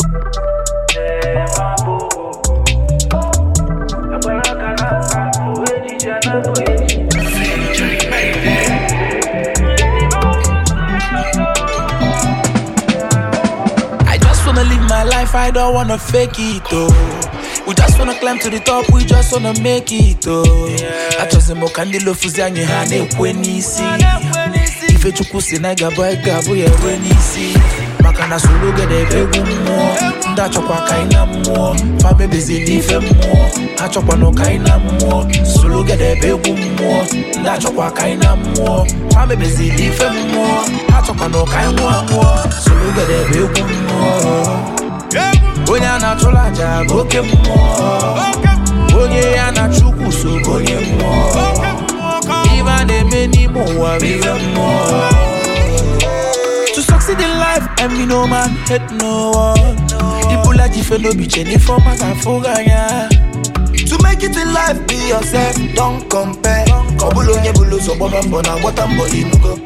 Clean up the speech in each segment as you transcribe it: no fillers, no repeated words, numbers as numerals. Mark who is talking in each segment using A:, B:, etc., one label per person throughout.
A: I don't wanna fake it, oh. We just wanna climb to the top, we just wanna make it, oh. I just mo kandilo fuzanye hane kwenisi. Ife chukusi na gabo ya kwenisi. Makana sulu gede begu mo. Ndacho kwa kaina mo. Fame bezi dife mo. Acho kwa no kaina mo. Sulu gede begu mo. Ndacho kwa kaina mo. Fame bezi dife mo. Acho kwa no kaina mo. Sulu gede begu mo. Onya na cholaja boke mo. Onye ya na chuku so bonye mo. Even a many more even more. To succeed in life, and me no man hate no one. People like if no be cheni for my afoganya. To make it in life, be yourself, don't compare. Kobulo nyebulo so boba mbona watambo inugo.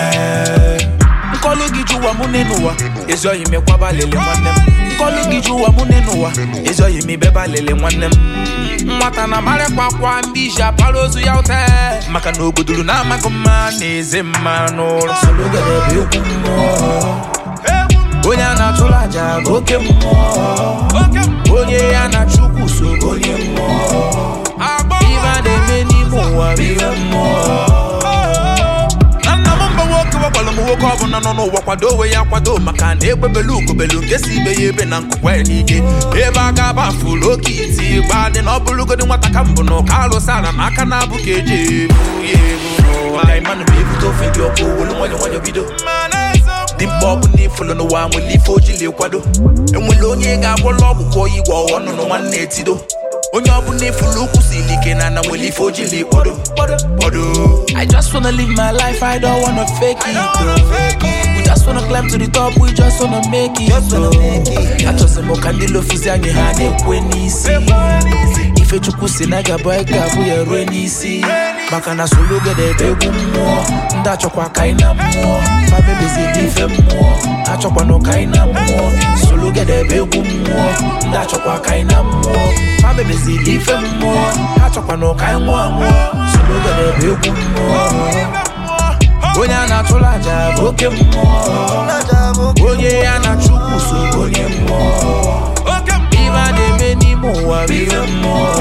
A: Nkolo gijuwa munenuwa, ezo yime kwa balele mwanem. Nkolo gijuwa munenuwa, ezo yime beba lele mwanem. Mwata na mare kwa mbisha palozu yaute. Maka no gudulu na magoma neze mano. Solo gade biuku mo. Onya na cholaja boke mo. Onye ya na chuku so bonye mo. Iva de meni mo wa vive mo. Woke up on no wakwado we yakwado makane ebebelu ko belu ngesi be yebe na nkwa nike eba ga ba fulo kiti gba de no bulu go de nwata kambo no kalo sara maka na bukeje yebu no I man be to fit your go won your video dim bob ni fulo no wa mo lifo jile kwado enwele onye ga agwo logu ko igwo onu no nwanne etido onye obu ni fulo kusilike na na nwele ifo jile kwado I just wanna live my life, I don't wanna fake it. We just wanna climb to the top, we just wanna make it. I just mo kandilo fuzanye hane kwenisi. Ife chukusi na gabo ya renisi. Makana sulu gede begu mo. Ndacho kwa kaina mo. Fabe bezi dife mo. Acho kwa no kaina mo. Sulu gede begu mo. Ndacho kwa kaina mo. Fabe bezi dife mo. Acho kwa no kaina mo. Sulu gede begu mo. Onya na cholaja boke mo. Onye ya na chuku so bonye mo. Iva de meni mo wa vive mo.